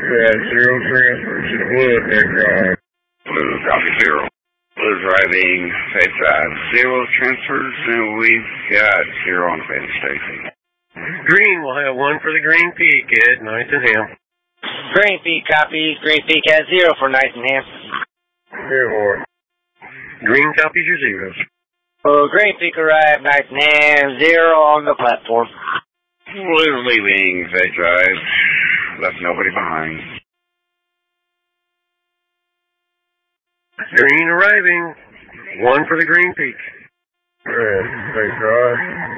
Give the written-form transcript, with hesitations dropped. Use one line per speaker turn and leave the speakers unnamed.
Zero transfer to Blue at Fed Drive.
Blue, copy zero. Blue driving, Fed Drive. Zero transfers, and we've got zero on Fed Station.
Green will have one for the Green Peak at 9th and Ham.
Green Peak copies. Green Peak has 0 for Night and Ham.
Zero. Green copies your zeros.
Green Peak arrived, Night and Ham, 0 on the platform.
Blue leaving Fed Drive. Left nobody behind.
Green arriving. One for the Green Peak. Red, Fed Drive.